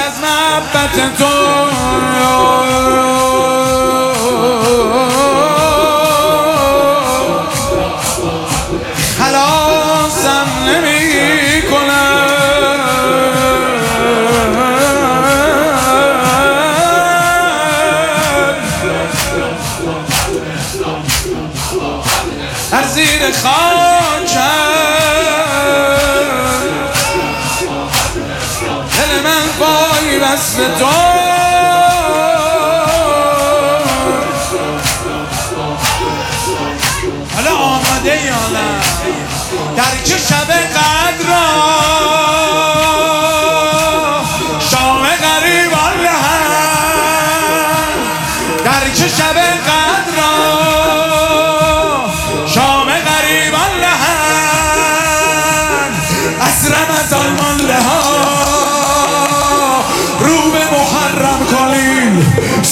از محبت تو خلاصم نمی کنم. از زیر خاکم دل من پای بست به تو، حالا آماده یا نه درک شب قدر را شام غریبان لحن، درک شب قدر را شام غریبان لحن، از رمضان مانده ها رو به محرم کنیم.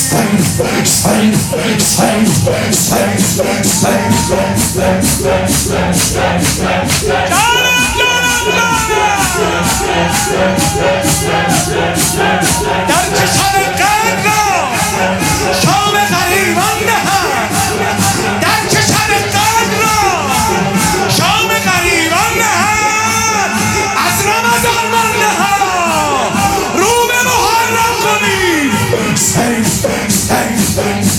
در کشور قدر شام غریبان لحن، در کشور قدر شام غریبان لحن، از رمضان مانده ها رو به محرم کنیم.